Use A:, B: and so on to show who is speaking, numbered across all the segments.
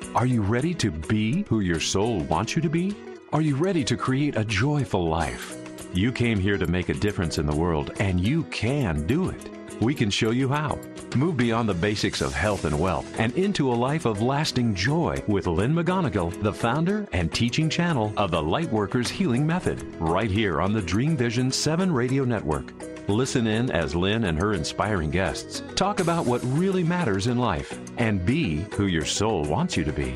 A: Are you ready to be who your soul wants you to be? Are you ready to create a joyful life? You came here to make a difference in the world, and you can do it. We can show you how. Move beyond the basics of health and wealth and into a life of lasting joy with Lynn McGonigal, the founder and teaching channel of the Lightworkers Healing Method, right here on the Dream Vision 7 Radio Network. Listen in as Lynn and her inspiring guests talk about what really matters in life and be who your soul wants you to be.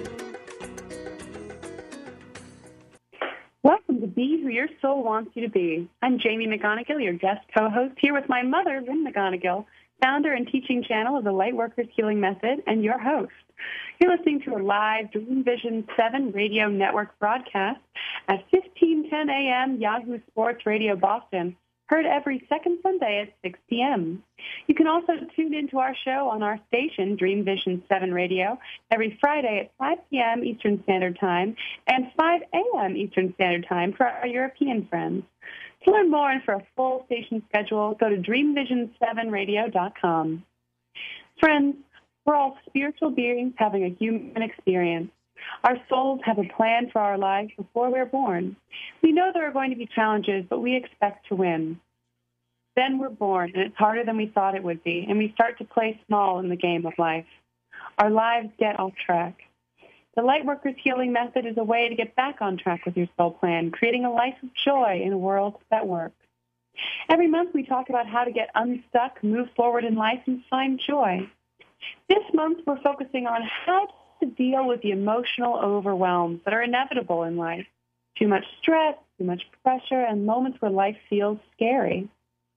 B: Welcome to Be Who Your Soul Wants You to Be. I'm Jamie McGonigal, your guest co-host, here with my mother, Lynn McGonigal, founder and teaching channel of the Lightworkers Healing Method, and your host. You're listening to a live Dream Vision 7 Radio Network broadcast at 1510 a.m. Yahoo Sports Radio Boston, heard every second Sunday at 6 p.m. You can also tune into our show on our station, Dream Vision 7 Radio, every Friday at 5 p.m. Eastern Standard Time and 5 a.m. Eastern Standard Time for our European friends. To learn more and for a full station schedule, go to dreamvision7radio.com. Friends, we're all spiritual beings having a human experience. Our souls have a plan for our lives before we're born. We know there are going to be challenges, but we expect to win. Then we're born, and it's harder than we thought it would be, and we start to play small in the game of life. Our lives get off track. The Lightworkers Healing Method is a way to get back on track with your soul plan, creating a life of joy in a world that works. Every month we talk about how to get unstuck, move forward in life, and find joy. This month we're focusing on how to deal with the emotional overwhelms that are inevitable in life. Too much stress, too much pressure, and moments where life feels scary.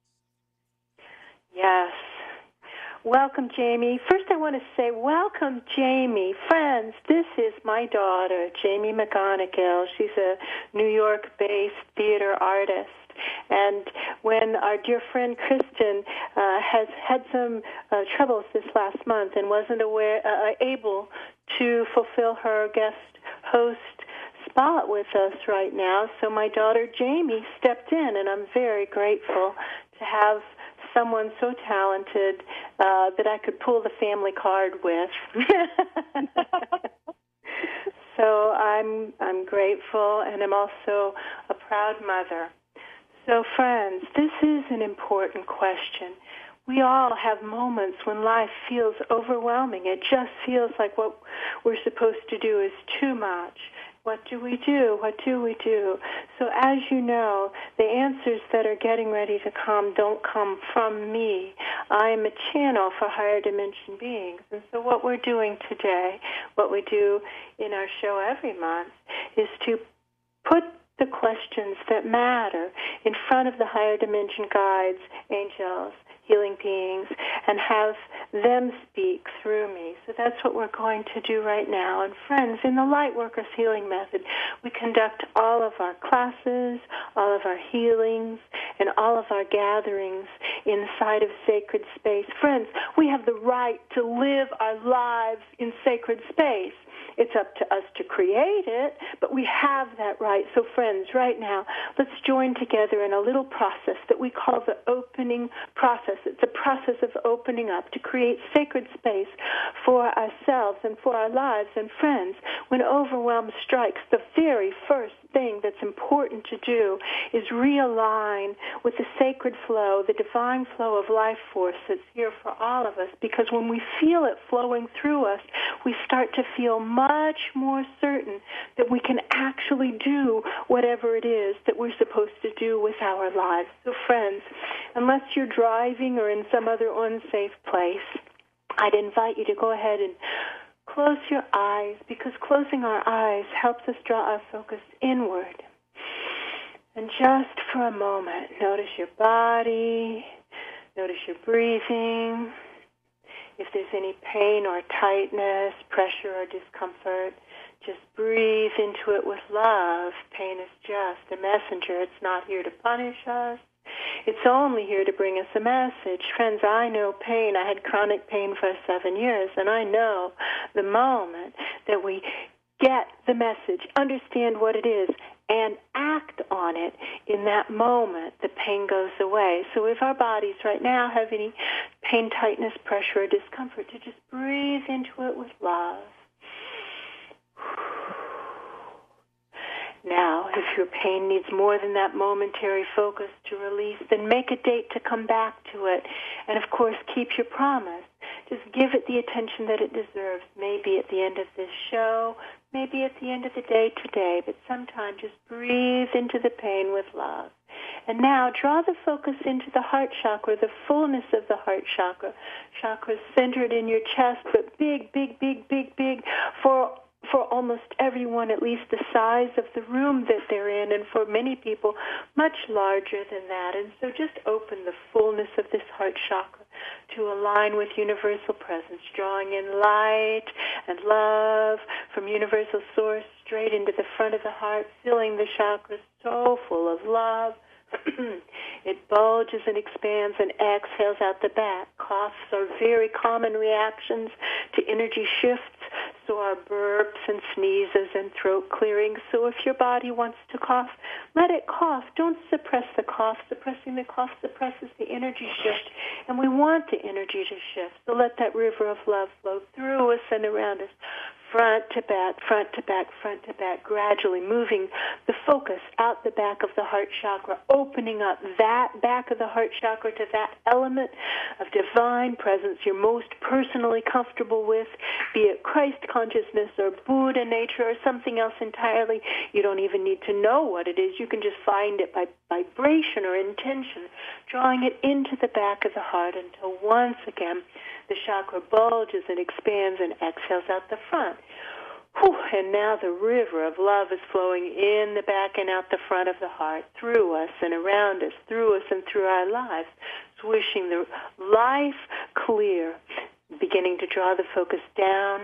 C: Yes. Welcome, Jamie. First, I want to say welcome, Jamie. Friends, this is my daughter, Jamie McGonigal. She's a New York-based theater artist. And when our dear friend Kristen has had some troubles this last month and wasn't able to fulfill her guest host spot with us right now, so my daughter Jamie stepped in, and I'm very grateful to have someone so talented that I could pull the family card with. So I'm grateful, and I'm also a proud mother. So friends, this is an important question. We all have moments when life feels overwhelming. It just feels like what we're supposed to do is too much. What do we do? What do we do? So as you know, the answers that are getting ready to come don't come from me. I am a channel for higher dimension beings. And so what we're doing today, what we do in our show every month, is to put the questions that matter in front of the higher dimension guides, angels, healing beings, and have them speak through me. So that's what we're going to do right now. And friends, in the Lightworkers Healing Method, we conduct all of our classes, all of our healings, and all of our gatherings inside of sacred space. Friends, we have the right to live our lives in sacred space. It's up to us to create it, but we have that right. So friends, right now, let's join together in a little process that we call the opening process. It's a process of opening up to create sacred space for ourselves and for our lives. And friends, when overwhelm strikes, the very first thing that's important to do is realign with the sacred flow, the divine flow of life force that's here for all of us, because when we feel it flowing through us, we start to feel much more certain that we can actually do whatever it is that we're supposed to do with our lives. So friends, unless you're driving or in some other unsafe place, I'd invite you to go ahead and close your eyes, because closing our eyes helps us draw our focus inward. And just for a moment, notice your body, notice your breathing. If there's any pain or tightness, pressure or discomfort, just breathe into it with love. Pain is just a messenger. It's not here to punish us. It's only here to bring us a message. Friends, I know pain. I had chronic pain for 7 years, and I know the moment that we get the message, understand what it is, and act on it, in that moment, the pain goes away. So if our bodies right now have any pain, tightness, pressure, or discomfort, to just breathe into it with love. if your pain needs more than that momentary focus to release, then make a date to come back to it. And, of course, keep your promise. Just give it the attention that it deserves, maybe at the end of this show, maybe at the end of the day today, but sometime just breathe into the pain with love. And now draw the focus into the heart chakra, the fullness of the heart chakra. Chakra centered in your chest, but big, big, big, big, big for almost everyone, at least the size of the room that they're in, and for many people, much larger than that. And so just open the fullness of this heart chakra to align with universal presence, drawing in light and love from universal source straight into the front of the heart, filling the chakra so full of love. It bulges and expands and exhales out the back. Coughs are very common reactions to energy shifts, so are burps and sneezes and throat clearing. So if your body wants to cough, let it cough. Don't suppress the cough. Suppressing the cough suppresses the energy shift, and we want the energy to shift. So let that river of love flow through us and around us, front to back, front to back, front to back, gradually moving the focus out the back of the heart chakra, opening up that back of the heart chakra to that element of divine presence you're most personally comfortable with, be it Christ consciousness or Buddha nature or something else entirely. You don't even need to know what it is. You can just find it by vibration or intention, drawing it into the back of the heart until once again the chakra bulges and expands and exhales out the front. Whew, and now the river of love is flowing in the back and out the front of the heart, through us and around us, through us and through our lives, swishing the life clear, beginning to draw the focus down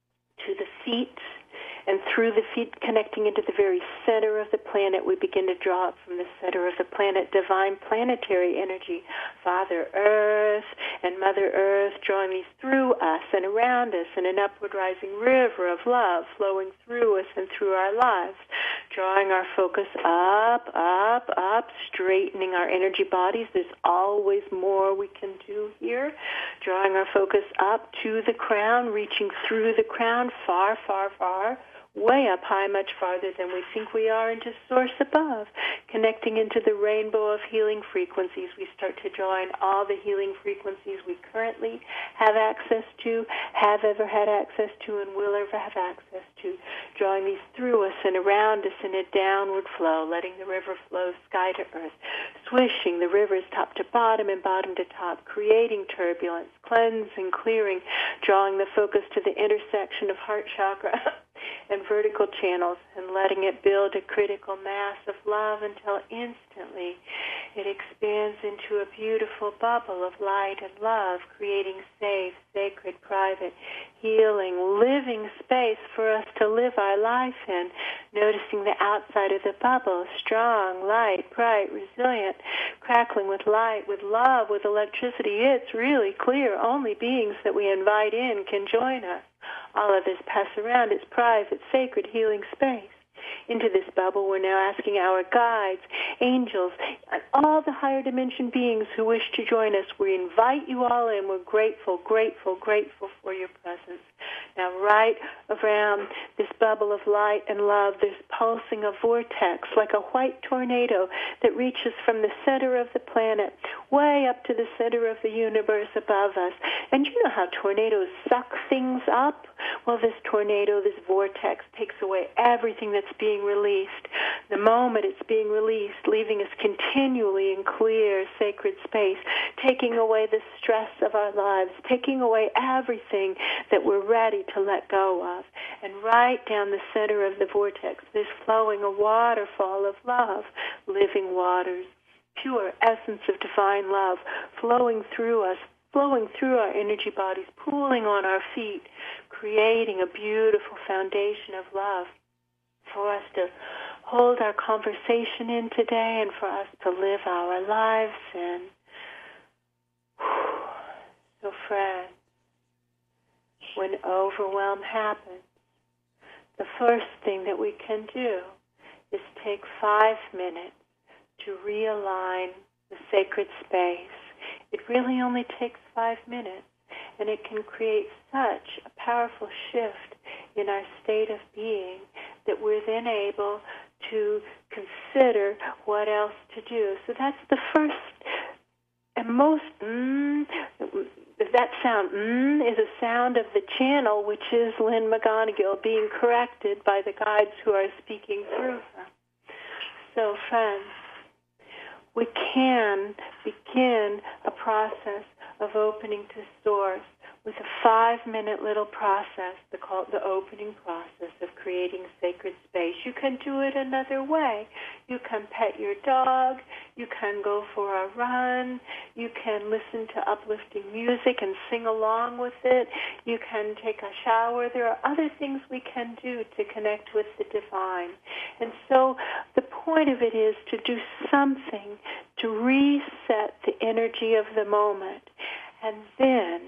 C: to the feet, and through the feet connecting into the very center of the planet, we begin to draw up from the center of the planet divine planetary energy, Father Earth and Mother Earth, drawing these through us and around us in an upward rising river of love flowing through us and through our lives, drawing our focus up, up, up, straightening our energy bodies. There's always more we can do here. Drawing our focus up to the crown, reaching through the crown, far, far, far, way up high, much farther than we think we are, into source above, connecting into the rainbow of healing frequencies. We start to draw in all the healing frequencies we currently have access to, have ever had access to, and will ever have access to, drawing these through us and around us in a downward flow, letting the river flow sky to earth, swishing the rivers top to bottom and bottom to top, creating turbulence, cleansing, clearing, drawing the focus to the intersection of heart chakra and vertical channels, and letting it build a critical mass of love until instantly it expands into a beautiful bubble of light and love, creating safe, sacred, private, healing, living space for us to live our life in, noticing the outside of the bubble, strong, light, bright, resilient, crackling with light, with love, with electricity. It's really clear only beings that we invite in can join us. All of this pass around its private, sacred, healing space. Into this bubble, we're now asking our guides, angels, and all the higher dimension beings who wish to join us. We invite you all in. We're grateful, grateful, grateful for your presence. Now, right around this bubble of light and love, there's pulsing a vortex like a white tornado that reaches from the center of the planet way up to the center of the universe above us. And you know how tornadoes suck things up? Well, this tornado, this vortex, takes away everything that's being released. The moment it's being released, leaving us continually in clear, sacred space, taking away the stress of our lives, taking away everything that we're ready to let go of. And right down the center of the vortex, there's flowing a waterfall of love, living waters, pure essence of divine love, flowing through us, flowing through our energy bodies, pooling on our feet, creating a beautiful foundation of love for us to hold our conversation in today and for us to live our lives in. So, friends, when overwhelm happens, the first thing that we can do is take 5 minutes to realign the sacred space. It really only takes 5 minutes, and it can create such a powerful shift in our state of being that we're then able to consider what else to do. So that's the first and most that sound is a sound of the channel, which is Lynn McGonigal being corrected by the guides who are speaking through her. So, friends, we can begin a process of opening to Source with a 5-minute little process called the opening process of creating sacred space. You can do it another way. You can pet your dog. You can go for a run. You can listen to uplifting music and sing along with it. You can take a shower. There are other things we can do to connect with the divine. And so the point of it is to do something to reset the energy of the moment, and then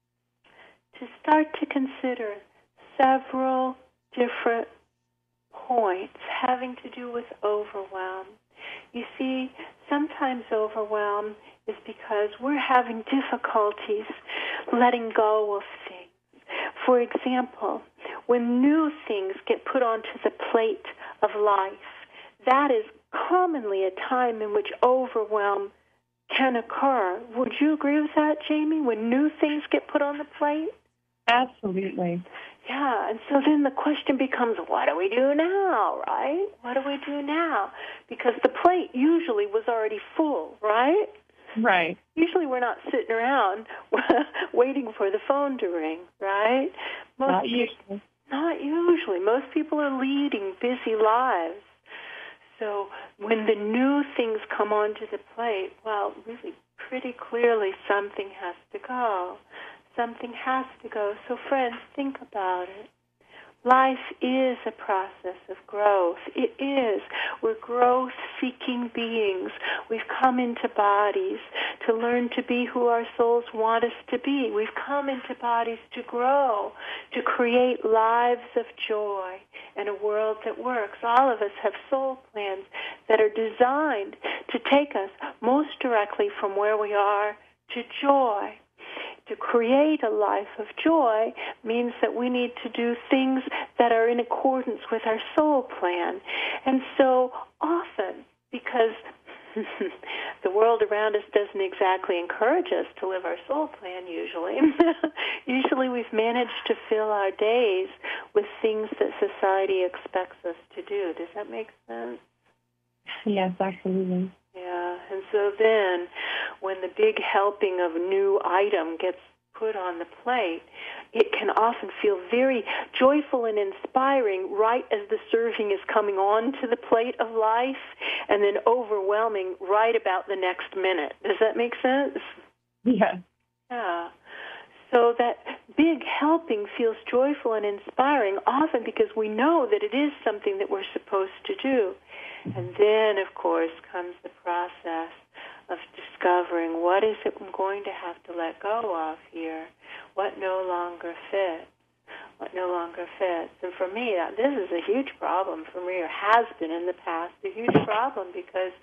C: to start to consider several different points having to do with overwhelm. You see, sometimes overwhelm is because we're having difficulties letting go of things. For example, when new things get put onto the plate of life, that is commonly a time in which overwhelm can occur. Would you agree with that, Jamie, when new things get put on the plate?
B: Absolutely.
C: Yeah, and so then the question becomes, what do we do now, right? What do we do now? Because the plate usually was already full, right?
B: Right.
C: Usually we're not sitting around waiting for the phone to ring, right?
B: Not usually.
C: Not usually. Most people are leading busy lives. So when the new things come onto the plate, well, really pretty clearly something has to go. Something has to go. So friends, think about it. Life is a process of growth. It is. We're growth-seeking beings. We've come into bodies to learn to be who our souls want us to be. We've come into bodies to grow, to create lives of joy and a world that works. All of us have soul plans that are designed to take us most directly from where we are to joy. To create a life of joy means that we need to do things that are in accordance with our soul plan. And so often, because the world around us doesn't exactly encourage us to live our soul plan usually, usually we've managed to fill our days with things that society expects us to do. Does that make sense?
B: Yes, absolutely.
C: Yeah, and so then when the big helping of new item gets put on the plate, it can often feel very joyful and inspiring right as the serving is coming on to the plate of life, and then overwhelming right about the next minute. Does that make sense?
B: Yes.
C: Yeah. So that big helping feels joyful and inspiring, often because we know that it is something that we're supposed to do. And then, of course, comes the process of discovering what is it I'm going to have to let go of here, what no longer fits. What no longer fits. And for me, this is a huge problem for me, or has been in the past, a huge problem, because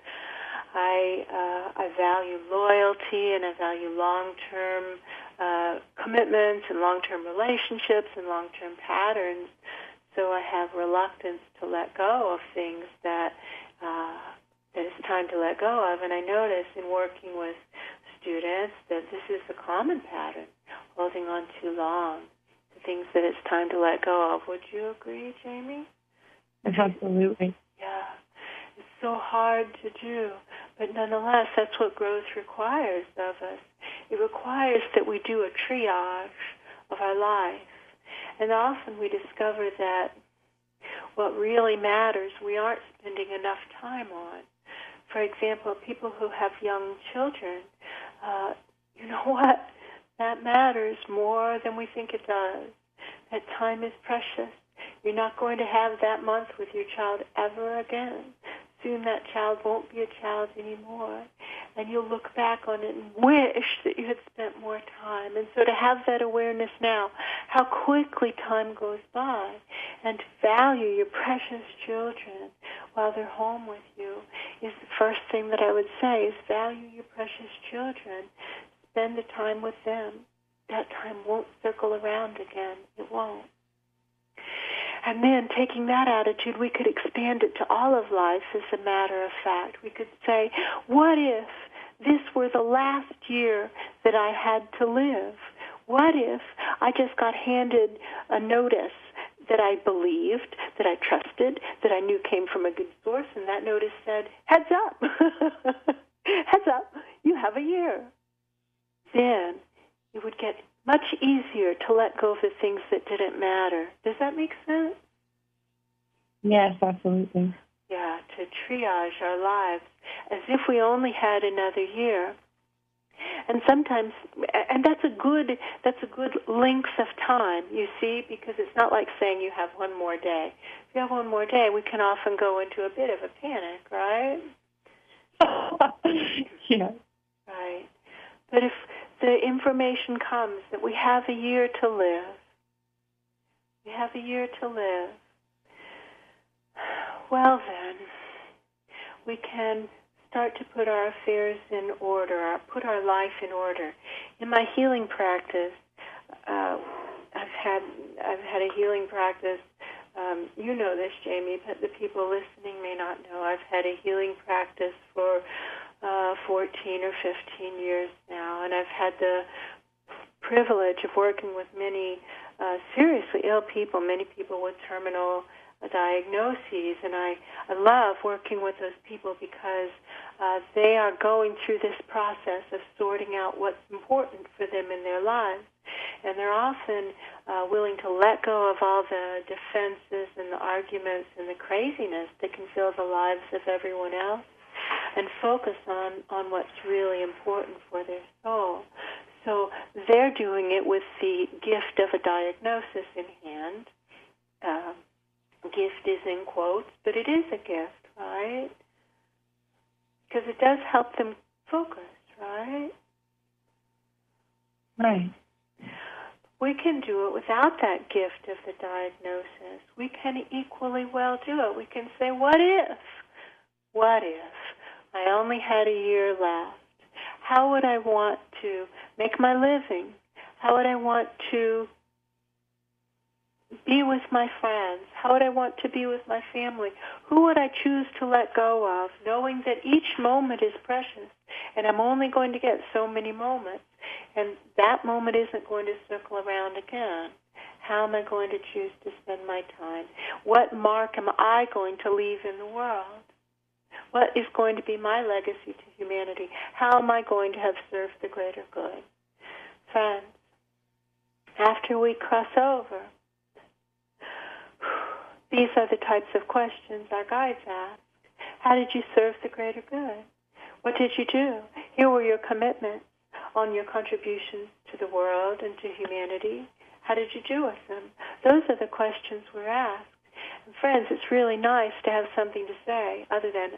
C: I value loyalty and I value long-term commitments and long-term relationships and long-term patterns. So I have reluctance to let go of things that it's time to let go of. And I notice in working with students that this is a common pattern, holding on too long to things that it's time to let go of. Would you agree, Jamie?
B: Absolutely.
C: Yeah. It's so hard to do. But nonetheless, that's what growth requires of us. It requires that we do a triage of our life. And often we discover that what really matters we aren't spending enough time on. For example, people who have young children, you know what? That matters more than we think it does. That time is precious. You're not going to have that month with your child ever again. Soon that child won't be a child anymore. And you'll look back on it and wish that you had spent more time. And so to have that awareness now, how quickly time goes by, and to value your precious children while they're home with you is the first thing that I would say, is value your precious children. Spend the time with them. That time won't circle around again. It won't. And then taking that attitude, we could expand it to all of life as a matter of fact. We could say, what if this were the last year that I had to live? What if I just got handed a notice that I believed, that I trusted, that I knew came from a good source, and that notice said, heads up, heads up, you have a year. Then it would get much easier to let go of the things that didn't matter. Does that make sense?
B: Yes, absolutely.
C: Yeah, to triage our lives as if we only had another year. And sometimes, and that's a good length of time, you see, because it's not like saying you have one more day. If you have one more day, we can often go into a bit of a panic, right?
B: Yeah.
C: Right. But if the information comes that we have a year to live, well then, we can start to put our affairs in order, put our life in order. In my healing practice, I've had a healing practice. You know this, Jamie, but the people listening may not know. I've had a healing practice for 14 or 15 years now, and I've had the privilege of working with many seriously ill people, many people with terminal diagnoses, and I love working with those people because they are going through this process of sorting out what's important for them in their lives, and they're often willing to let go of all the defenses and the arguments and the craziness that can fill the lives of everyone else and focus on what's really important for their soul. So they're doing it with the gift of a diagnosis in hand. Gift is in quotes, but it is a gift, right? Because it does help them focus, right?
B: Right.
C: We can do it without that gift of the diagnosis. We can equally well do it. We can say, what if I only had a year left? How would I want to make my living? How would I want to be with my friends? How would I want to be with my family? Who would I choose to let go of, knowing that each moment is precious and I'm only going to get so many moments, and that moment isn't going to circle around again? How am I going to choose to spend my time? What mark am I going to leave in the world? What is going to be my legacy to humanity? How am I going to have served the greater good? Friends, after we cross over, these are the types of questions our guides ask. How did you serve the greater good? What did you do? Here were your commitments on your contributions to the world and to humanity. How did you do with them? Those are the questions we're asked. And friends, it's really nice to have something to say other than,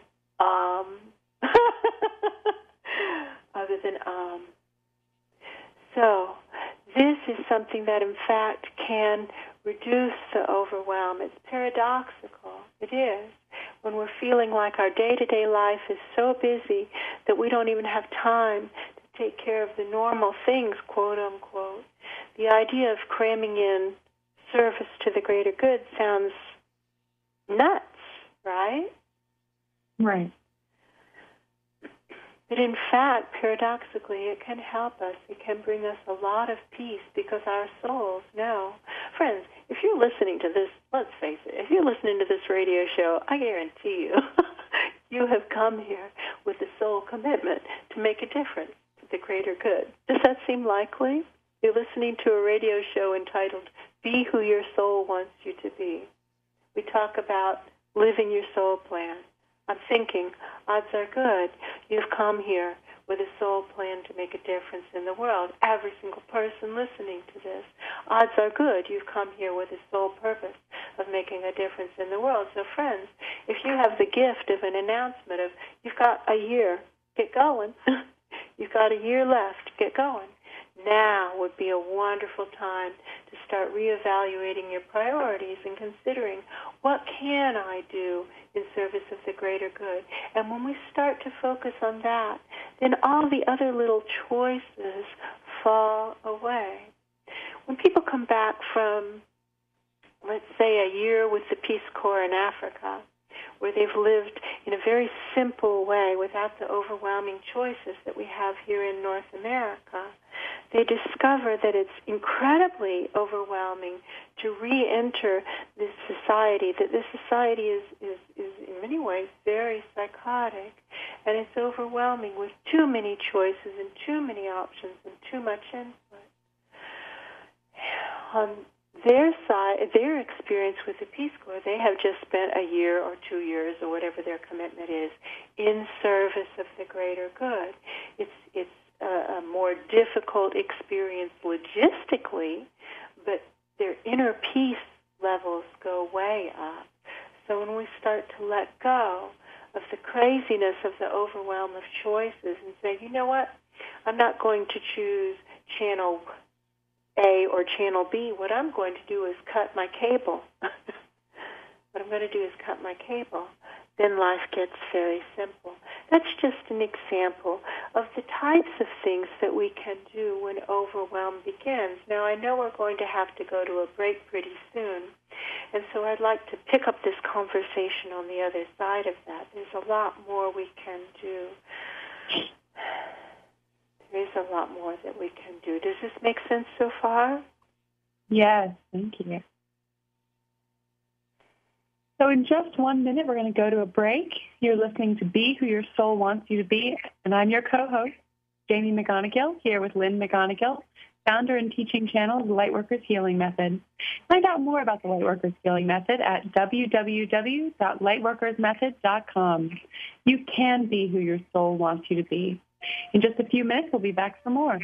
C: So this is something that, in fact, can reduce the overwhelm. It's paradoxical. It is. When we're feeling like our day-to-day life is so busy that we don't even have time to take care of the normal things, quote unquote, the idea of cramming in service to the greater good sounds nuts, right?
B: Right.
C: But in fact, paradoxically, it can help us. It can bring us a lot of peace because our souls know. Friends, if you're listening to this, let's face it, if you're listening to this radio show, I guarantee you, you have come here with a soul commitment to make a difference to the greater good. Does that seem likely? You're listening to a radio show entitled Be Who Your Soul Wants You to Be. We talk about living your soul plan. I'm thinking, odds are good. You've come here with a soul plan to make a difference in the world. Every single person listening to this, odds are good. You've come here with a sole purpose of making a difference in the world. So friends, if you have the gift of an announcement of, you've got a year, get going. You've got a year left, get going. Now would be a wonderful time to start reevaluating your priorities and considering, what can I do in service of the greater good? And when we start to focus on that, then all the other little choices fall away. When people come back from let's say, a year with the Peace Corps in Africa, where they've lived in a very simple way without the overwhelming choices that we have here in North America, they discover that it's incredibly overwhelming to re-enter this society, that this society is in many ways very psychotic, and it's overwhelming with too many choices and too many options and too much input. On their side, their experience with the Peace Corps, they have just spent a year or 2 years or whatever their commitment is in service of the greater good. It's a more difficult experience logistically, but their inner peace levels go way up. So when we start to let go of the craziness of the overwhelm of choices and say, you know what, I'm not going to choose channel A or channel B. What I'm going to do is cut my cable. What I'm going to do is cut my cable. Then life gets very simple. That's just an example of the types of things that we can do when overwhelm begins. Now, I know we're going to have to go to a break pretty soon, and so I'd like to pick up this conversation on the other side of that. There's a lot more we can do. There is a lot more that we can do. Does this make sense so far?
B: Yes, thank you. So in just 1 minute, we're going to go to a break. You're listening to Be Who Your Soul Wants You to Be, and I'm your co-host, Jamie McGonigal, here with Lynn McGonigal, founder and teaching channel of the Lightworkers Healing Method. Find out more about the Lightworkers Healing Method at www.lightworkersmethod.com. You can be who your soul wants you to be. In just a few minutes, we'll be back for more.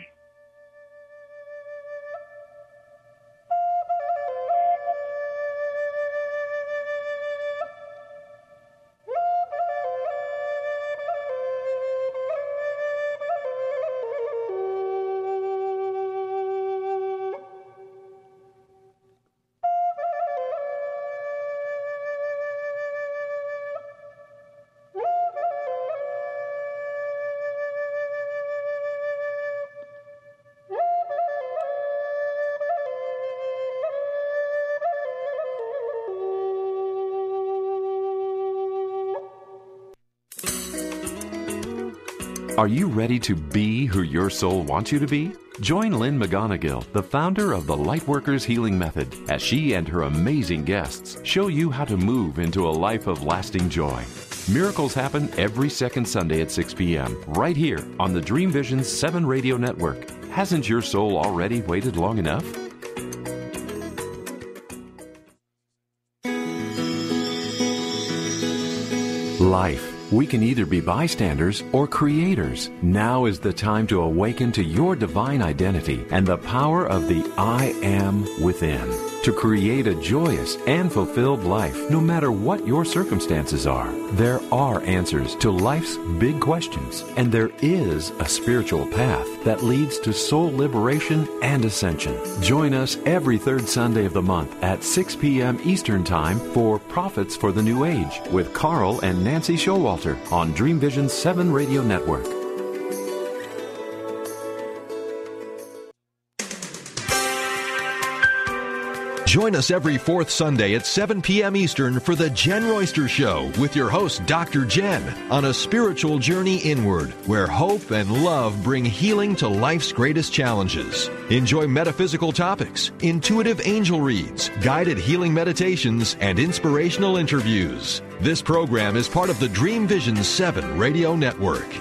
A: Are you ready to be who your soul wants you to be? Join Lynn McGonigal, the founder of the Lightworkers Healing Method, as she and her amazing guests show you how to move into a life of lasting joy. Miracles happen every second Sunday at 6 p.m. right here on the Dream Vision 7 radio network. Hasn't your soul already waited long enough? Life. We can either be bystanders or creators. Now is the time to awaken to your divine identity and the power of the I Am within, to create a joyous and fulfilled life no matter what your circumstances are. There are answers to life's big questions, and there is a spiritual path that leads to soul liberation and ascension. Join us every third Sunday of the month at 6 p.m. Eastern Time for Prophets for the New Age with Carl and Nancy Showalter on Dream Vision 7 Radio Network.
D: Join us every fourth Sunday at 7 p.m. Eastern for The Jen Royster Show with your host, Dr. Jen, on a spiritual journey inward where hope and love bring healing to life's greatest challenges. Enjoy metaphysical topics, intuitive angel reads, guided healing meditations, and inspirational interviews. This program is part of the Dream Vision 7 Radio Network.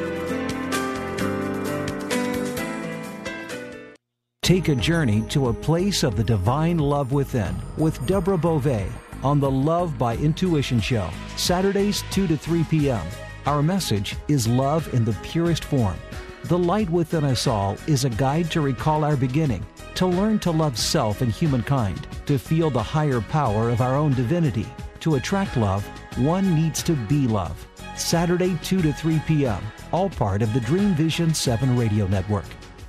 E: Take a journey to a place of the divine love within with Deborah Beauvais on the Love by Intuition Show, Saturdays 2 to 3 p.m. Our message is love in the purest form. The light within us all is a guide to recall our beginning, to learn to love self and humankind, to feel the higher power of our own divinity. To attract love, one needs to be love. Saturday 2 to 3 p.m., all part of the Dream Vision 7 Radio Network.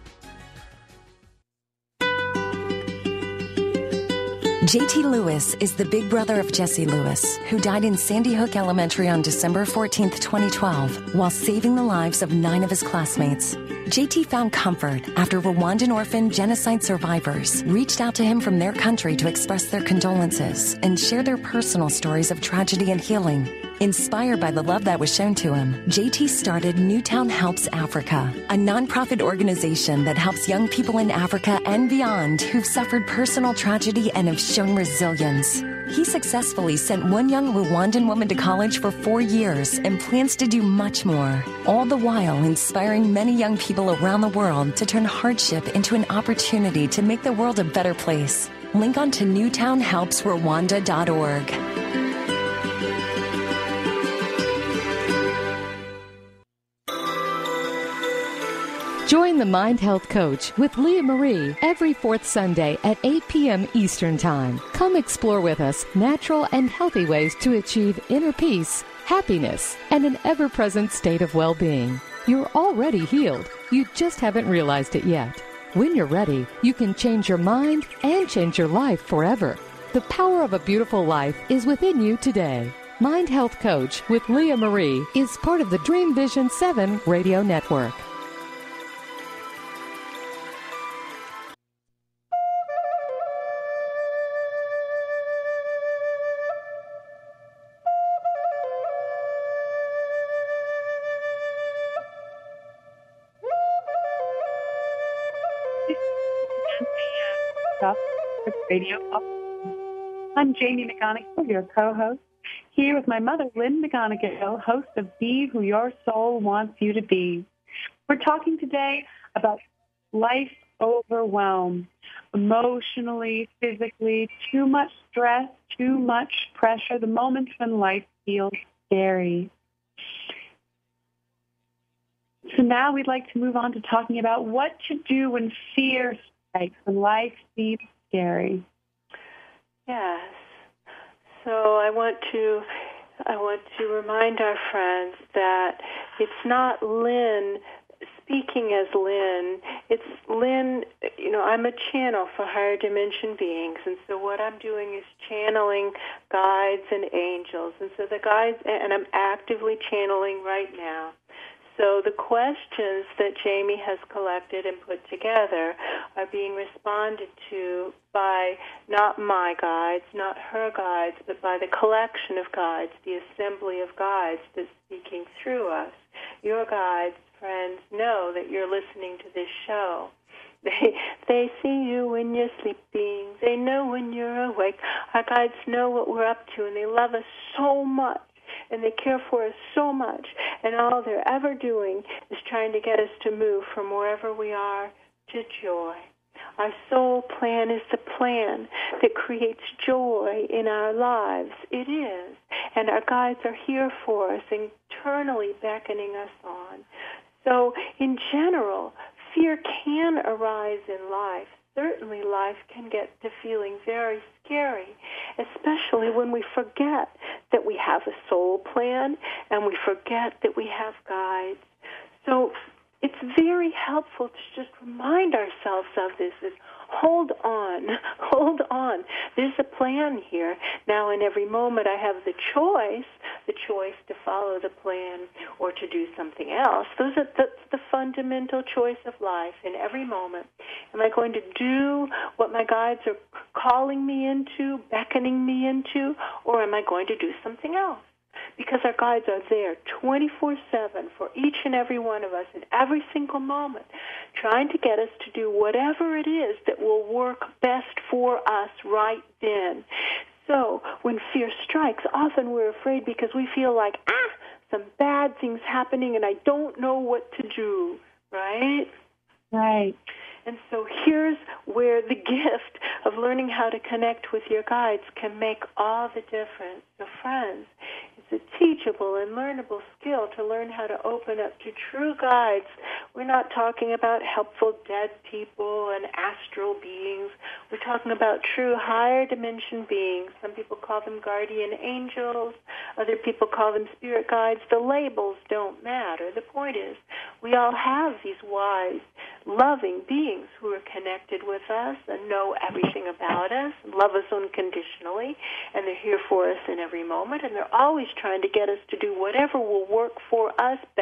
F: J.T. Lewis is the big brother of Jesse Lewis, who died in Sandy Hook Elementary on December 14, 2012, while saving the lives of 9 of his classmates. JT found comfort after Rwandan orphan genocide survivors reached out to him from their country to express their condolences and share their personal stories of tragedy and healing. Inspired by the love that was shown to him, JT started Newtown Helps Africa, a nonprofit organization that helps young people in Africa and beyond who've suffered personal tragedy and have shown resilience. He successfully sent one young Rwandan woman to college for 4 years and plans to do much more, all the while inspiring many young people around the world to turn hardship into an opportunity to make the world a better place. Link on to newtownhelpsrwanda.org.
G: Join the Mind Health Coach with Leah Marie every fourth Sunday at 8 p.m. Eastern Time. Come explore with us natural and healthy ways to achieve inner peace, happiness, and an ever-present state of well-being. You're already healed. You just haven't realized it yet. When you're ready, you can change your mind and change your life forever. The power of a beautiful life is within you today. Mind Health Coach with Leah Marie is part of the Dream Vision 7 radio network.
B: Radio. I'm Jamie McGonigal, your co-host, here with my mother, Lynn McGonigal, host of Be Who Your Soul Wants You to Be. We're talking today about life overwhelm, emotionally, physically, too much stress, too much pressure, the moments when life feels scary. So now we'd like to move on to talking about what to do when fear strikes, when life seems scary.
C: Yes. So I want to remind our friends that it's not Lynn speaking as Lynn. It's Lynn, I'm a channel for higher dimension beings, and so what I'm doing is channeling guides and angels. And so the guides, and I'm actively channeling right now. So the questions that Jamie has collected and put together are being responded to by not my guides, not her guides, but by the collection of guides, the assembly of guides that's speaking through us. Your guides, friends, know that you're listening to this show. They see you when you're sleeping. They know when you're awake. Our guides know what we're up to, and they love us so much. And they care for us so much, and all they're ever doing is trying to get us to move from wherever we are to joy. Our soul plan is the plan that creates joy in our lives. It is. And our guides are here for us, eternally beckoning us on. So, in general, fear can arise in life. Certainly life can get to feeling very scary, especially when we forget that we have a soul plan and we forget that we have guides. So it's very helpful to just remind ourselves of this. Hold on. There's a plan here. Now, in every moment, I have the choice to follow the plan or to do something else. That's the fundamental choice of life. In every moment, am I going to do what my guides are calling me into, beckoning me into, or am I going to do something else? Because our guides are there 24/7 for each and every one of us in every single moment, trying to get us to do whatever it is that will work best for us right then. So when fear strikes, often we're afraid because we feel like, some bad thing's happening and I don't know what to do, right?
B: Right.
C: And so here's where the gift of learning how to connect with your guides can make all the difference. So friends, it's a teachable and learnable skill to learn how to open up to true guides. We're not talking about helpful dead people and astral beings. We're talking about true higher dimension beings. Some people call them guardian angels. Other people call them spirit guides. The labels don't matter. The point is, we all have these wise, loving beings who are connected with us and know everything about us, love us unconditionally, and they're here for us in every moment, and they're always trying to get us to do whatever will work for us best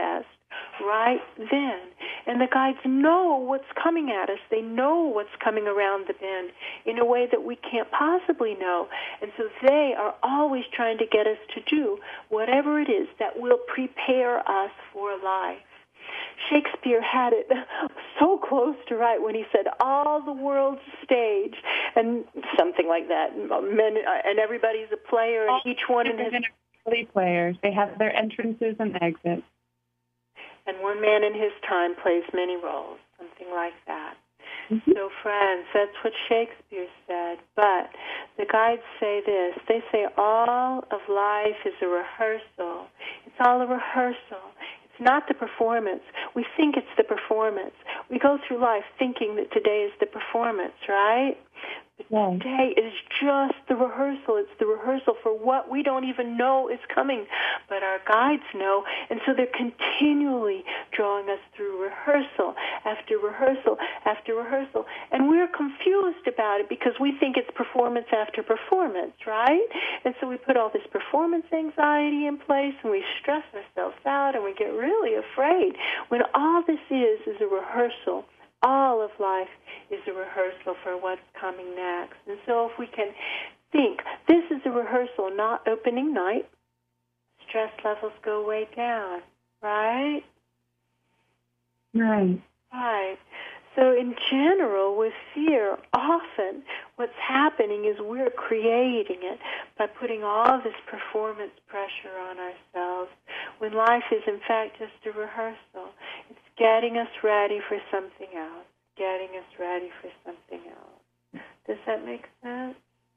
C: right then. And the guides know what's coming at us. They know what's coming around the bend in a way that we can't possibly know. And so they are always trying to get us to do whatever it is that will prepare us for life. Shakespeare had it so close to right when he said, all the world's a stage, and something like that. And everybody's a player, and each one in his...
B: players. They have their entrances and exits.
C: And one man in his time plays many roles, something like that. Mm-hmm. So, friends, that's what Shakespeare said. But the guides say this. They say all of life is a rehearsal. It's all a rehearsal. It's not the performance. We think it's the performance. We go through life thinking that today is the performance, right? But today is just the rehearsal. It's the rehearsal for what we don't even know is coming, but our guides know, and so they're continually drawing us through rehearsal after rehearsal after rehearsal, and we're confused about it because we think it's performance after performance, right? And so we put all this performance anxiety in place, and we stress ourselves out, and we get really afraid when all this is a rehearsal. All of life is a rehearsal for what's coming next. And so if we can think, this is a rehearsal, not opening night, stress levels go way down, right?
B: Right.
C: Right. So in general, with fear, often what's happening is we're creating it by putting all this performance pressure on ourselves when life is, in fact, just a rehearsal. It's getting us ready for something else, getting us ready for something else. Does that make sense?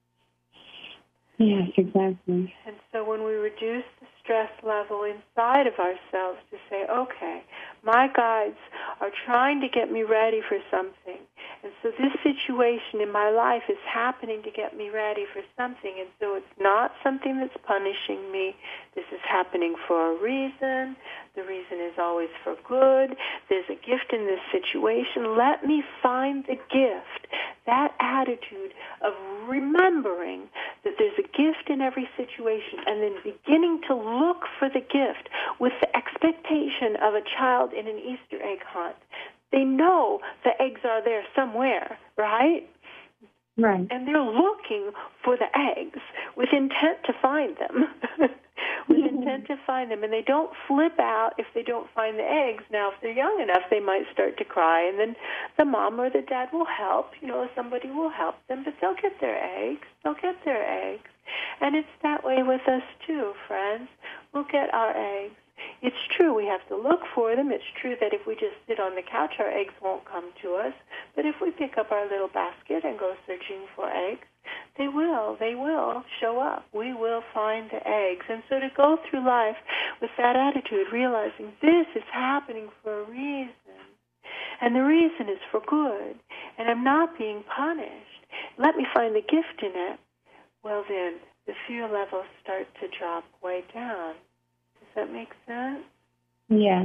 B: Yes, exactly.
C: And so when we reduce the stress level inside of ourselves to say, okay, my guides are trying to get me ready for something. And so this situation in my life is happening to get me ready for something. And so it's not something that's punishing me. This is happening for a reason. The reason is always for good. There's a gift in this situation. Let me find the gift. That attitude of remembering that there's a gift in every situation and then beginning to look for the gift with the expectation of a child in an Easter egg hunt. They know the eggs are there somewhere, right?
B: Right.
C: And they're looking for the eggs with intent to find them. With intent to find them. And they don't flip out if they don't find the eggs. Now, if they're young enough, they might start to cry, and then the mom or the dad will help. Somebody will help them, but they'll get their eggs. They'll get their eggs. And it's that way with us, too, friends. We'll get our eggs. It's true we have to look for them. It's true that if we just sit on the couch, our eggs won't come to us. But if we pick up our little basket and go searching for eggs, they will show up. We will find the eggs. And so to go through life with that attitude, realizing this is happening for a reason, and the reason is for good, and I'm not being punished. Let me find the gift in it. Well, then the fear levels start to drop way down. Does that make sense?
B: Yeah.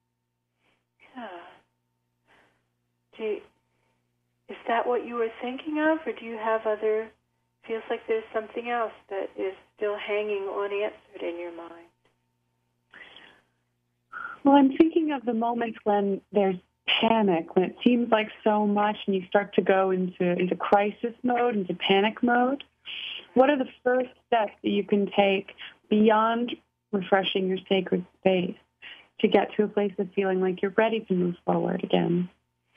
C: Yeah. Is that what you were thinking of, or do you have other, feels like there's something else that is still hanging unanswered in your mind?
B: Well, I'm thinking of the moments when there's panic, when it seems like so much and you start to go into crisis mode, into panic mode. What are the first steps that you can take beyond refreshing your sacred space to get to a place of feeling like you're ready to move forward again?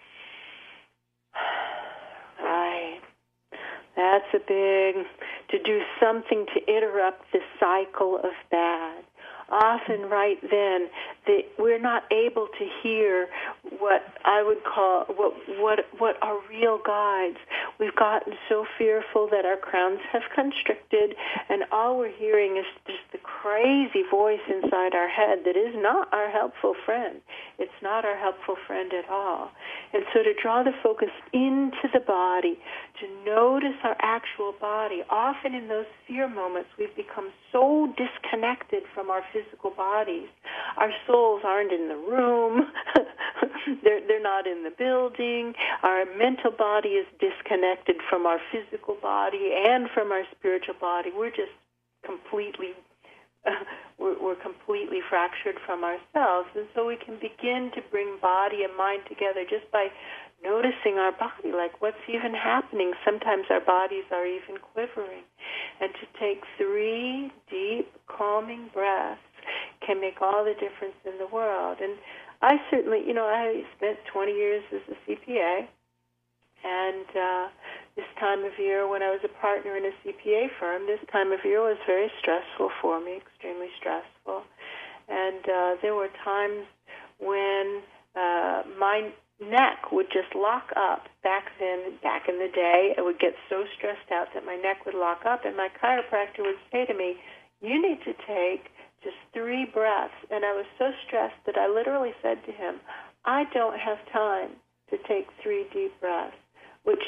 C: Right. That's a big, to do something to interrupt the cycle of bad. Often right then, we're not able to hear what I would call, what are real guides. We've gotten so fearful that our crowns have constricted, and all we're hearing is just the crazy voice inside our head that is not our helpful friend. It's not our helpful friend at all. And so to draw the focus into the body, to notice our actual body, often in those fear moments, we've become so disconnected from our physical bodies. Our souls aren't in the room. They're not in the building. Our mental body is disconnected from our physical body and from our spiritual body. We're just completely, we're completely fractured from ourselves. And so we can begin to bring body and mind together just by noticing our body, like what's even happening. Sometimes our bodies are even quivering. And to take 3 deep, calming breaths can make all the difference in the world. And I certainly, I spent 20 years as a CPA, and this time of year when I was a partner in a CPA firm, this time of year was very stressful for me, extremely stressful. And there were times when my neck would just lock up. Back in the day, I would get so stressed out that my neck would lock up, and my chiropractor would say to me, "You need to take just 3 breaths." And I was so stressed that I literally said to him, "I don't have time to take 3 deep breaths," which,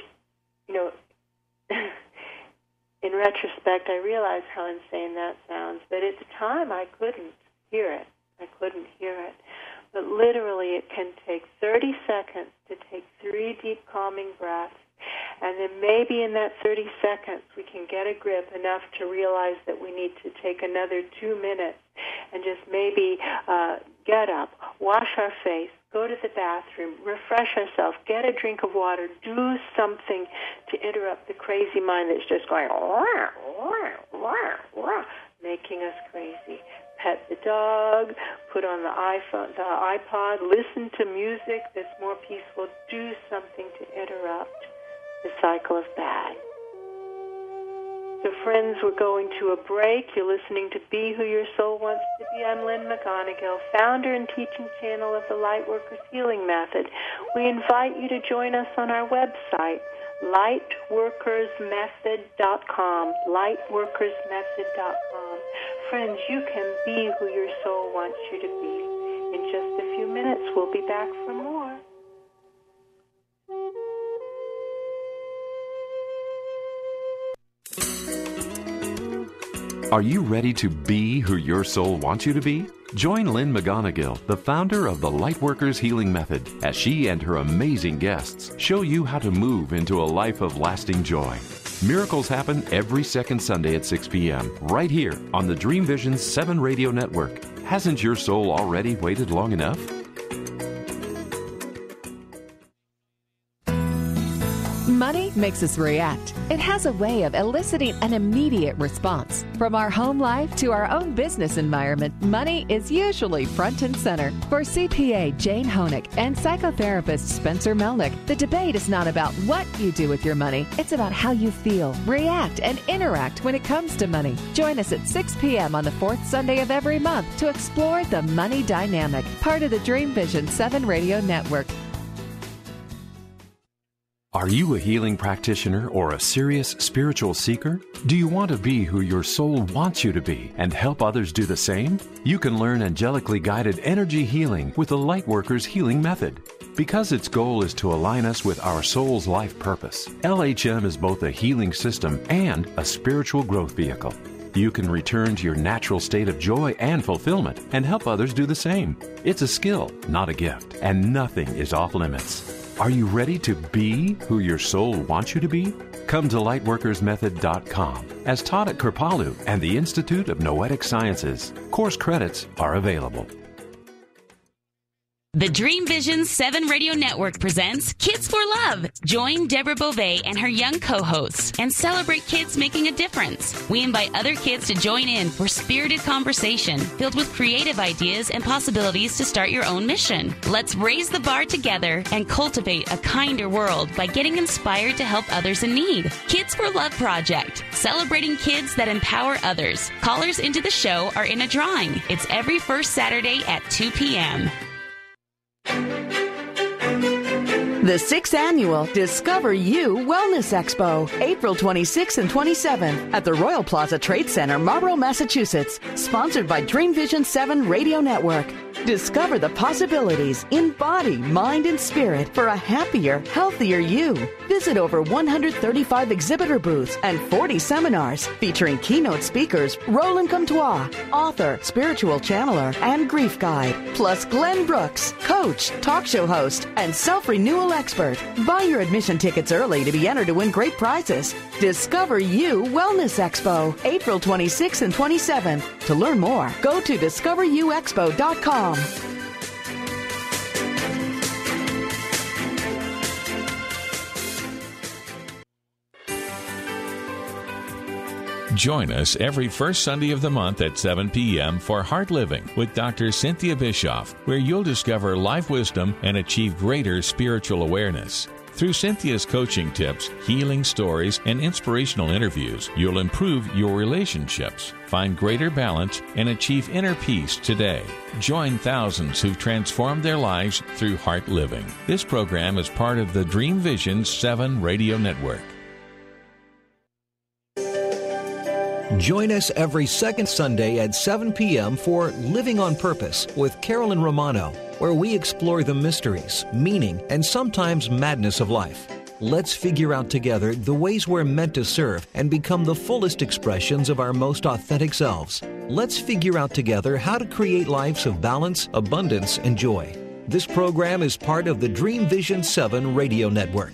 C: in retrospect, I realize how insane that sounds. But at the time, I couldn't hear it. But literally, it can take 30 seconds to take 3 deep, calming breaths. And then maybe in that 30 seconds, we can get a grip enough to realize that we need to take another 2 minutes and just maybe get up, wash our face, go to the bathroom, refresh ourselves, get a drink of water, do something to interrupt the crazy mind that's just going, making us crazy. Pet the dog, put on the iPod, listen to music that's more peaceful, do something to interrupt the cycle of bad. So friends, we're going to a break. You're listening to Be Who Your Soul Wants to Be. I'm Lynn McGonigal, founder and teaching channel of the Lightworkers Healing Method. We invite you to join us on our website, lightworkersmethod.com, lightworkersmethod.com. Friends, you can be who your soul wants you to be. In just a few minutes, we'll be back for more.
A: Are you ready to be who your soul wants you to be? Join Lynn McGonigal, the founder of the Lightworkers Healing Method, as she and her amazing guests show you how to move into a life of lasting joy. Miracles happen every second Sunday at 6 p.m. right here on the Dream Vision 7 radio network. Hasn't your soul already waited long enough?
G: Money makes us react. It has a way of eliciting an immediate response. From our home life to our own business environment, money is usually front and center. For CPA Jane Honig and psychotherapist Spencer Melnick, the debate is not about what you do with your money. It's about how you feel, react, and interact when it comes to money. Join us at 6 p.m. on the 4th Sunday of every month to explore the money dynamic, part of the Dream Vision 7 radio network.
A: Are you a healing practitioner or a serious spiritual seeker? Do you want to be who your soul wants you to be and help others do the same? You can learn angelically guided energy healing with the Lightworkers Healing Method. Because its goal is to align us with our soul's life purpose, LHM is both a healing system and a spiritual growth vehicle. You can return to your natural state of joy and fulfillment and help others do the same. It's a skill, not a gift, and nothing is off limits. Are you ready to be who your soul wants you to be? Come to lightworkersmethod.com. As taught at Kripalu and the Institute of Noetic Sciences, course credits are available.
H: The Dream Vision 7 Radio Network presents Kids for Love. Join Deborah Beauvais and her young co-hosts and celebrate kids making a difference. We invite other kids to join in for spirited conversation filled with creative ideas and possibilities to start your own mission. Let's raise the bar together and cultivate a kinder world by getting inspired to help others in need. Kids for Love Project, celebrating kids that empower others. Callers into the show are in a drawing. It's every first Saturday at 2 p.m.
I: The 6th Annual Discover You Wellness Expo, April 26th and 27th at the Royal Plaza Trade Center, Marlborough, Massachusetts. Sponsored by Dream Vision 7 Radio Network. Discover the possibilities in body, mind, and spirit for a happier, healthier you. Visit over 135 exhibitor booths and 40 seminars featuring keynote speakers Roland Comtois, author, spiritual channeler, and grief guide, plus Glenn Brooks, coach, talk show host, and self-renewal expert. Buy your admission tickets early to be entered to win great prizes. Discover You Wellness Expo, April 26th and 27th. To learn more, go to discoveruexpo.com.
J: Join us every first Sunday of the month at 7 p.m. for Heart Living with Dr. Cynthia Bischoff, where you'll discover life wisdom and achieve greater spiritual awareness. Through Cynthia's coaching tips, healing stories, and inspirational interviews, you'll improve your relationships, find greater balance, and achieve inner peace today. Join thousands who've transformed their lives through Heart Living. This program is part of the Dream Vision 7 radio network.
E: Join us every second Sunday at 7 p.m. for Living on Purpose with Carolyn Romano, where we explore the mysteries, meaning, and sometimes madness of life. Let's figure out together the ways we're meant to serve and become the fullest expressions of our most authentic selves. Let's figure out together how to create lives of balance, abundance, and joy. This program is part of the Dream Vision 7 radio network.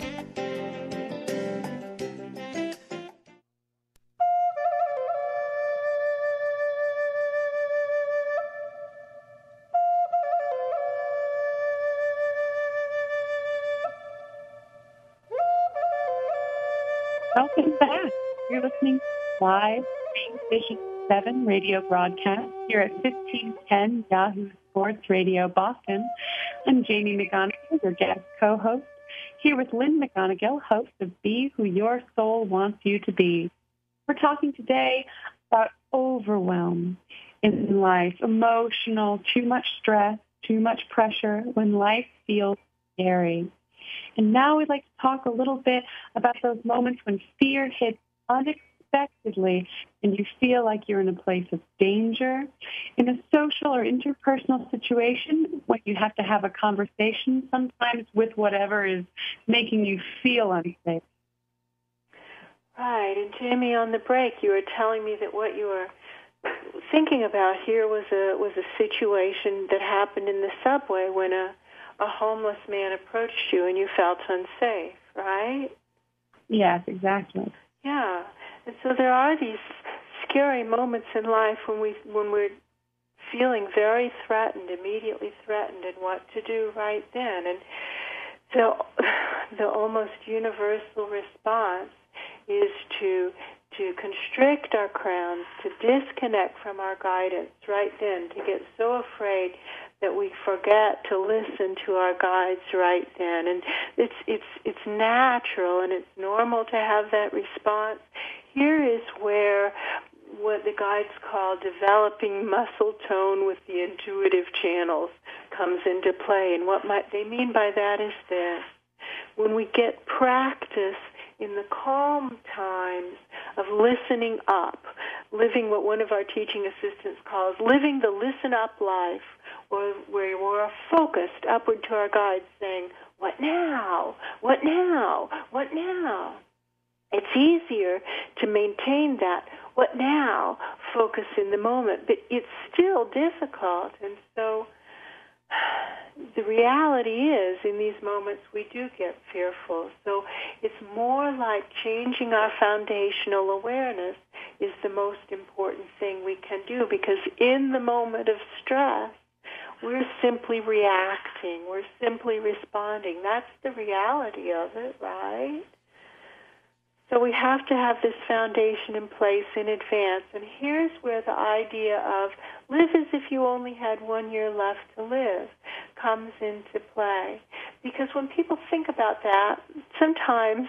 B: Welcome back. You're listening to live Dream Vision 7 radio broadcast here at 1510 Yahoo Sports Radio Boston. I'm Jamie McGonigal, your guest co-host, here with Lynn McGonigal, host of Be Who Your Soul Wants You to Be. We're talking today about overwhelm in life, emotional, too much stress, too much pressure, when life feels scary. And now we'd like to talk a little bit about those moments when fear hits unexpectedly and you feel like you're in a place of danger. In a social or interpersonal situation, when you have to have a conversation sometimes with whatever is making you feel unsafe.
C: Right. And Jamie, on the break, you were telling me that what you were thinking about here was a situation that happened in the subway when a homeless man approached you and you felt unsafe, right?
B: Yes, exactly.
C: Yeah. And so there are these scary moments in life when we're feeling very threatened, immediately threatened, and what to do right then. And the almost universal response is to constrict our crowns, to disconnect from our guidance right then, to get so afraid that we forget to listen to our guides right then. And it's natural and it's normal to have that response. Here is where what the guides call developing muscle tone with the intuitive channels comes into play. And what they mean by that is this. When we get practice in the calm times of listening up, living what one of our teaching assistants calls living the listen up life, where we're focused upward to our guides saying, what now? What now? What now? It's easier to maintain that what now focus in the moment, but it's still difficult. And so the reality is, in these moments, we do get fearful. So it's more like changing our foundational awareness is the most important thing we can do, because in the moment of stress, we're simply reacting. We're simply responding. That's the reality of it, right? So we have to have this foundation in place in advance. And here's where the idea of live as if you only had 1 year left to live comes into play. Because when people think about that, sometimes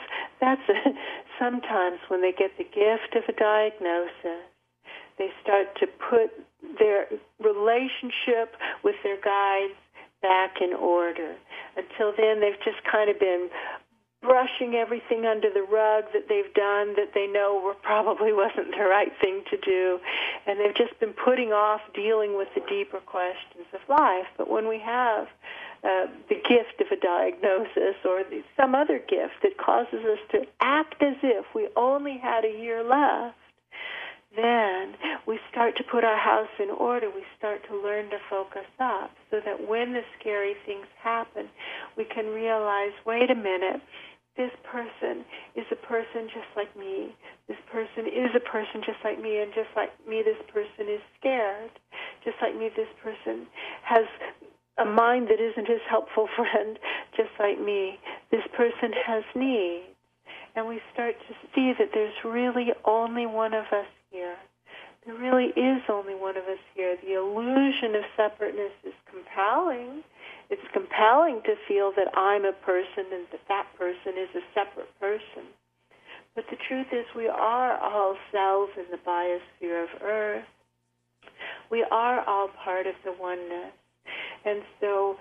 C: when they get the gift of a diagnosis, they start to put their relationship with their guides back in order. Until then, they've just kind of been brushing everything under the rug that they've done that they know probably wasn't the right thing to do, and they've just been putting off dealing with the deeper questions of life. But when we have the gift of a diagnosis or some other gift that causes us to act as if we only had a year left, then we start to put our house in order. We start to learn to focus up so that when the scary things happen, we can realize, wait a minute, this person is a person just like me. This person is a person just like me, and just like me, this person is scared. Just like me, this person has a mind that isn't his helpful friend. Just like me, this person has needs. And we start to see that there's really only one of us here. There really is only one of us here. The illusion of separateness is compelling. It's compelling to feel that I'm a person and that person is a separate person. But the truth is we are all cells in the biosphere of Earth. We are all part of the oneness. And so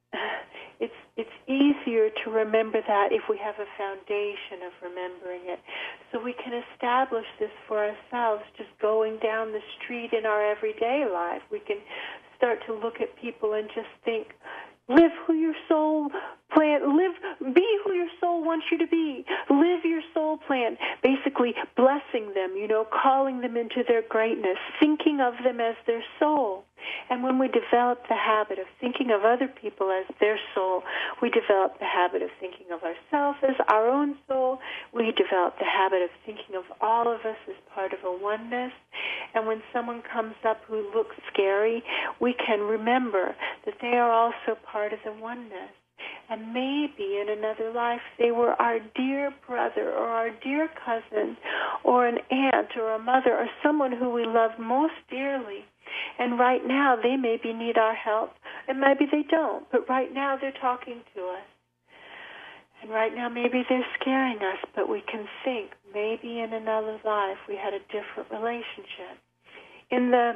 C: it's easier to remember that if we have a foundation of remembering it. So we can establish this for ourselves just going down the street in our everyday life. We can start to look at people and just think, live who your soul plan, be who your soul wants you to be. Live your soul plan. Basically blessing them, calling them into their greatness, thinking of them as their soul. And when we develop the habit of thinking of other people as their soul, we develop the habit of thinking of ourselves as our own soul. We develop the habit of thinking of all of us as part of a oneness. And when someone comes up who looks scary, we can remember that they are also part of the oneness. And maybe in another life they were our dear brother or our dear cousin or an aunt or a mother or someone who we loved most dearly. And right now they maybe need our help, and maybe they don't, but right now they're talking to us. And right now maybe they're scaring us, but we can think maybe in another life we had a different relationship. In the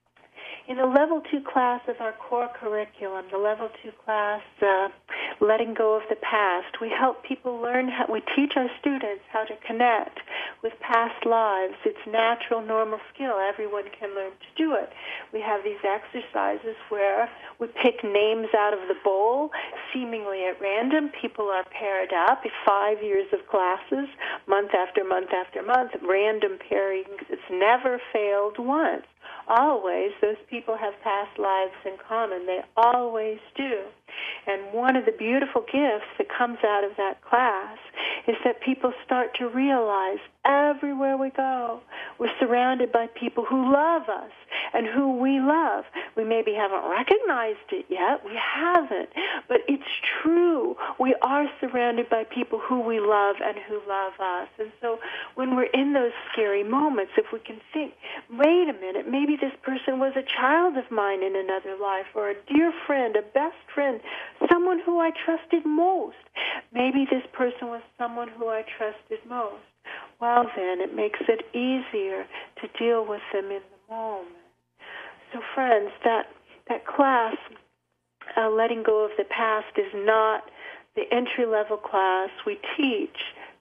C: Level 2 class of our core curriculum, the Level 2 class, Letting Go of the Past, we help people we teach our students how to connect with past lives. It's natural, normal skill. Everyone can learn to do it. We have these exercises where we pick names out of the bowl, seemingly at random. People are paired up. 5 years of classes, month after month after month, random pairings. It's never failed once. Always, those people have past lives in common. They always do. And one of the beautiful gifts that comes out of that class is that people start to realize everywhere we go, we're surrounded by people who love us and who we love. We maybe haven't recognized it yet. We haven't. But it's true. We are surrounded by people who we love and who love us. And so when we're in those scary moments, if we can think, wait a minute, maybe this person was a child of mine in another life, or a dear friend, a best friend, someone who I trusted most. Maybe this person was someone who I trusted most. Well, then it makes it easier to deal with them in the moment. So, friends, that class, Letting Go of the Past, is not the entry-level class. We teach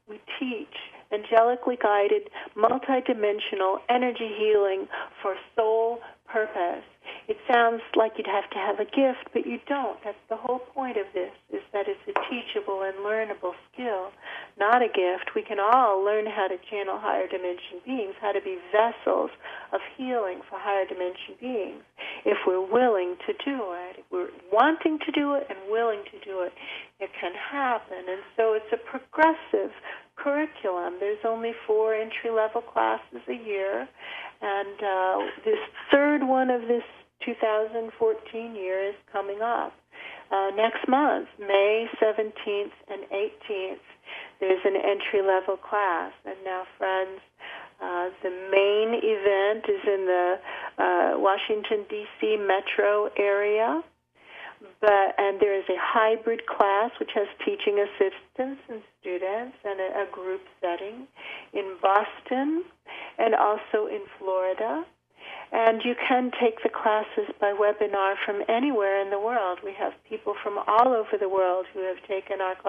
C: angelically guided, multidimensional energy healing for soul purpose. It sounds like you'd have to have a gift, but you don't. That's the whole point of this, is that it's a teachable and learnable skill, not a gift. We can all learn how to channel higher dimension beings, how to be vessels of healing for higher dimension beings, if we're willing to do it. If we're wanting to do it and willing to do it, it can happen. And so it's a progressive curriculum. There's only 4 entry-level classes a year, and this third one of this 2014 year is coming up. Next month, May 17th and 18th, there's an entry-level class. And now, friends, the main event is in the Washington, D.C. metro area. And there is a hybrid class which has teaching assistants and students and a group setting in Boston and also in Florida. And you can take the classes by webinar from anywhere in the world. We have people from all over the world who have taken our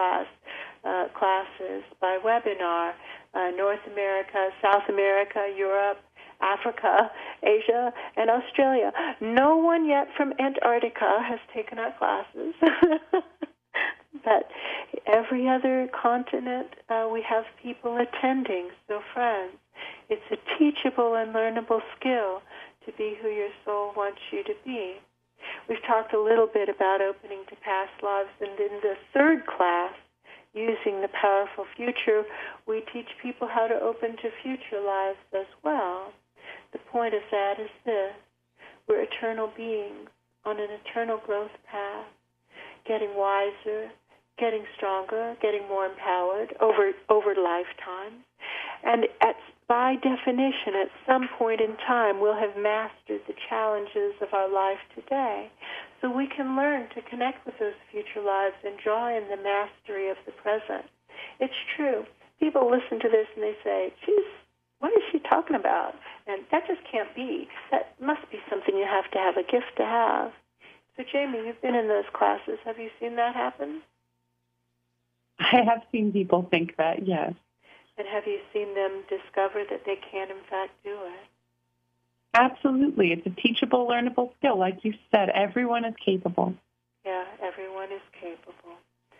C: classes by webinar. North America, South America, Europe, Africa, Asia, and Australia. No one yet from Antarctica has taken our classes. But every other continent, we have people attending. So friends, it's a teachable and learnable skill to be who your soul wants you to be. We've talked a little bit about opening to past lives, and in the third class, using the powerful future, we teach people how to open to future lives as well. The point of that is this: we're eternal beings on an eternal growth path, getting wiser, getting stronger, getting more empowered over lifetimes. And by definition, at some point in time, we'll have mastered the challenges of our life today. So we can learn to connect with those future lives and draw in the mastery of the present. It's true. People listen to this and they say, geez, what is she talking about? And that just can't be. That must be something you have to have a gift to have. So, Jamie, you've been in those classes. Have you seen that happen?
B: I have seen people think that, yes.
C: And have you seen them discover that they can, in fact, do it?
B: Absolutely. It's a teachable, learnable skill. Like you said, everyone is capable.
C: Yeah, everyone is capable.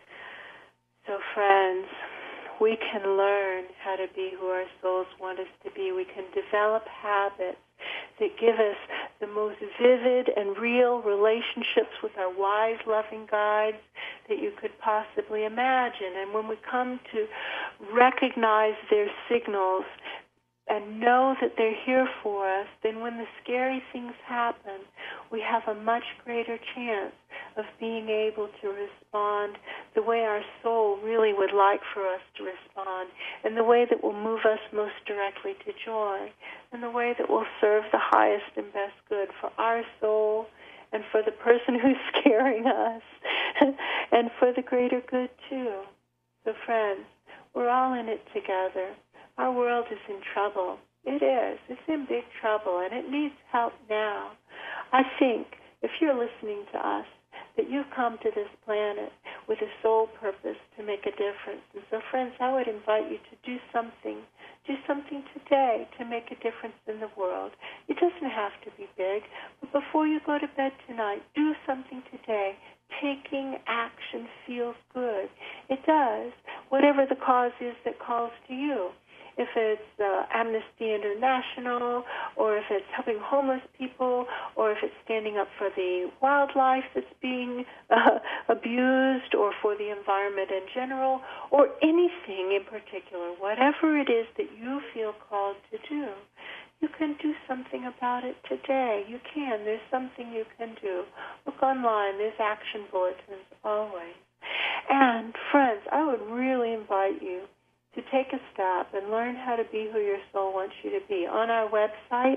C: So, friends, we can learn how to be who our souls want us to be. We can develop habits that give us the most vivid and real relationships with our wise, loving guides that you could possibly imagine. And when we come to recognize their signals and know that they're here for us, then when the scary things happen, we have a much greater chance of being able to respond the way our soul really would like for us to respond, and the way that will move us most directly to joy, and the way that will serve the highest and best good for our soul and for the person who's scaring us and for the greater good too. So friends, we're all in it together. Our world is in trouble. It is. It's in big trouble, and it needs help now. I think if you're listening to us, that you've come to this planet with a sole purpose to make a difference. And so, friends, I would invite you to do something. Do something today to make a difference in the world. It doesn't have to be big, but before you go to bed tonight, do something today. Taking action feels good. It does, whatever the cause is that calls to you. If it's Amnesty International, or if it's helping homeless people, or if it's standing up for the wildlife that's being abused, or for the environment in general, or anything in particular, whatever it is that you feel called to do, you can do something about it today. You can. There's something you can do. Look online. There's action bulletins always. And, friends, I would really invite you to take a step and learn how to be who your soul wants you to be. On our website,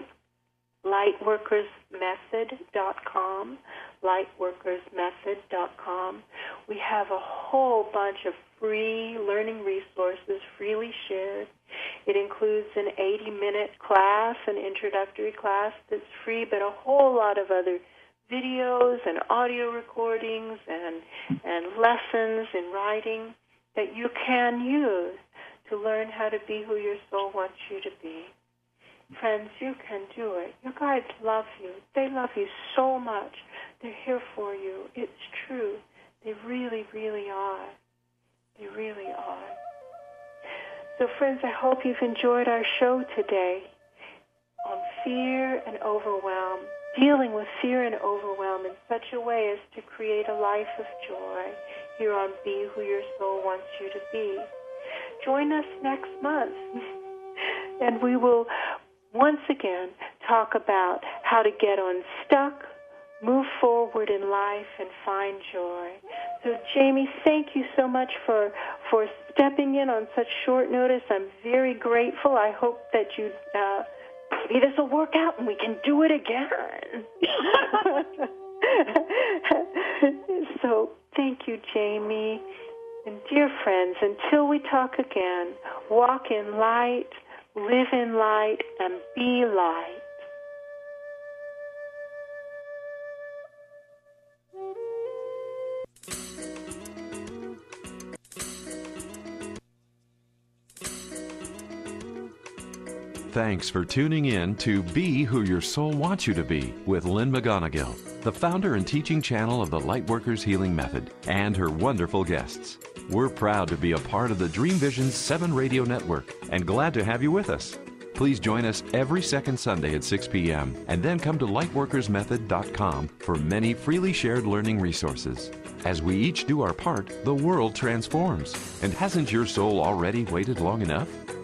C: lightworkersmethod.com, lightworkersmethod.com, we have a whole bunch of free learning resources freely shared. It includes an 80-minute class, an introductory class that's free, but a whole lot of other videos and audio recordings and lessons in writing that you can use to learn how to be who your soul wants you to be. Friends, you can do it. Your guides love you. They love you so much. They're here for you. It's true. They really, really are. They really are. So, friends, I hope you've enjoyed our show today on fear and overwhelm, dealing with fear and overwhelm in such a way as to create a life of joy here on Be Who Your Soul Wants You to Be. Join us next month, and we will once again talk about how to get unstuck, move forward in life, and find joy. So, Jamie, thank you so much for stepping in on such short notice. I'm very grateful. I hope that you maybe this will work out and we can do it again. So, thank you, Jamie. And dear friends, until we talk again, walk in light, live in light, and be light.
A: thanks for tuning in to Be Who Your Soul Wants You to Be with Lynn McGonigal, the founder and teaching channel of the Lightworkers Healing Method, and her wonderful guests. We're proud to be a part of the Dream Vision 7 radio network and glad to have you with us. Please join us every second Sunday at 6 p.m. and then come to lightworkersmethod.com for many freely shared learning resources. As we each do our part, the world transforms. And hasn't your soul already waited long enough?